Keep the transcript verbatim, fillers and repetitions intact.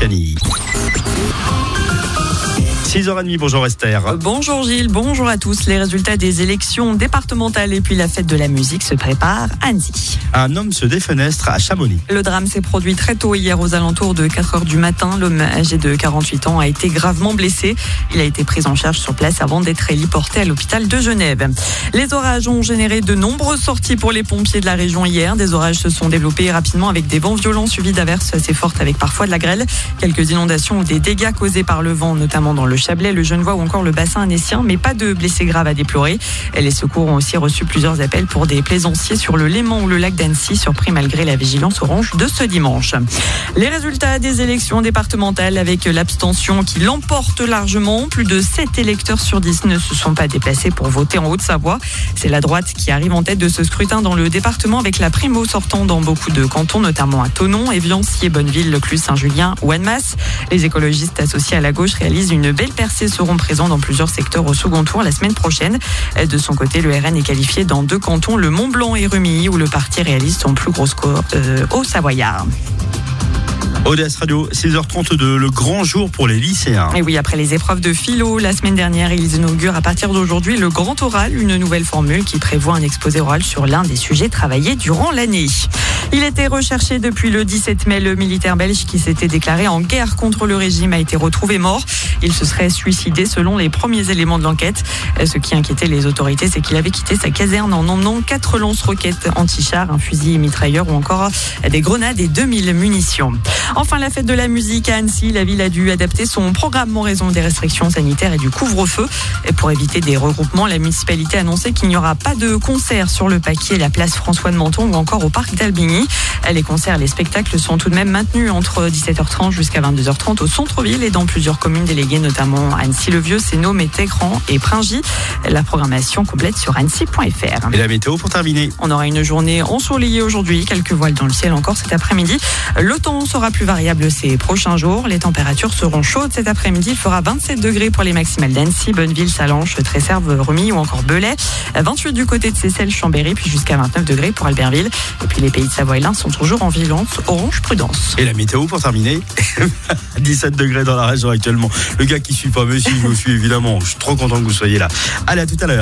Canilly. six heures trente, bonjour Esther. Bonjour Gilles, bonjour à tous. Les résultats des élections départementales et puis la fête de la musique se préparent à Annecy. Un homme se défenestre à Chamonix. Le drame s'est produit très tôt hier aux alentours de quatre heures du matin. L'homme âgé de quarante-huit ans a été gravement blessé. Il a été pris en charge sur place avant d'être héliporté à l'hôpital de Genève. Les orages ont généré de nombreuses sorties pour les pompiers de la région hier. Des orages se sont développés rapidement avec des vents violents suivis d'averses assez fortes avec parfois de la grêle. Quelques inondations ou des dégâts causés par le vent, notamment dans le Chablais, le Genevois ou encore le bassin annécien, mais pas de blessés graves à déplorer. Et les secours ont aussi reçu plusieurs appels pour des plaisanciers sur le Léman ou le lac d'Annecy, surpris malgré la vigilance orange de ce dimanche. Les résultats des élections départementales avec l'abstention qui l'emporte largement. Plus de sept électeurs sur dix ne se sont pas déplacés pour voter en Haute-Savoie. C'est la droite qui arrive en tête de ce scrutin dans le département avec la primo sortant dans beaucoup de cantons, notamment à Thonon, Évian, Sciez, Bonneville, Lecluse, Saint-Julien ou Annemasse. Les écologistes associés à la gauche réalisent une belle percée, seront présents dans plusieurs secteurs au second tour la semaine prochaine. De son côté, le R N est qualifié dans deux cantons, le Mont-Blanc et Rumilly, où le parti réalise son plus gros score euh, au Savoyard. O D S Radio, six heures trente-deux, le grand jour pour les lycéens. Et oui, après les épreuves de philo, la semaine dernière, ils inaugurent à partir d'aujourd'hui le grand oral, une nouvelle formule qui prévoit un exposé oral sur l'un des sujets travaillés durant l'année. Il était recherché depuis le dix-sept mai. Le militaire belge qui s'était déclaré en guerre contre le régime a été retrouvé mort. Il se serait suicidé selon les premiers éléments de l'enquête. Ce qui inquiétait les autorités, c'est qu'il avait quitté sa caserne en emmenant quatre lance-roquettes anti-chars, un fusil mitrailleur ou encore des grenades et deux mille munitions. Enfin, la fête de la musique à Annecy, la ville a dû adapter son programme en raison des restrictions sanitaires et du couvre-feu. Et pour éviter des regroupements, la municipalité a annoncé qu'il n'y aura pas de concert sur le Paquier, la place François de Menton ou encore au parc d'Albigny. Les concerts et les spectacles sont tout de même maintenus entre dix-sept heures trente jusqu'à vingt-deux heures trente au centre-ville et dans plusieurs communes déléguées, notamment Annecy-le-Vieux, Sénaux, Métécran et Pringy. La programmation complète sur annecy point f r. Et la météo pour terminer. On aura une journée ensoleillée aujourd'hui, quelques voiles dans le ciel encore cet après-midi. Le temps sera plus variable ces prochains jours. Les températures seront chaudes cet après-midi. Il fera vingt-sept degrés pour les maximales d'Annecy, Bonneville, Salanches, Tresserve, Rumilly ou encore Belay. vingt-huit du côté de Seyssel, Chambéry, puis jusqu'à vingt-neuf degrés pour Albertville. Et puis les pays de Savoie et l'Ain sont toujours en vigilance orange prudence. Et la météo pour terminer. dix-sept degrés dans la région actuellement. Le gars qui suit pas, mais si je vous suis évidemment. Je suis trop content que vous soyez là. Allez, à tout à l'heure.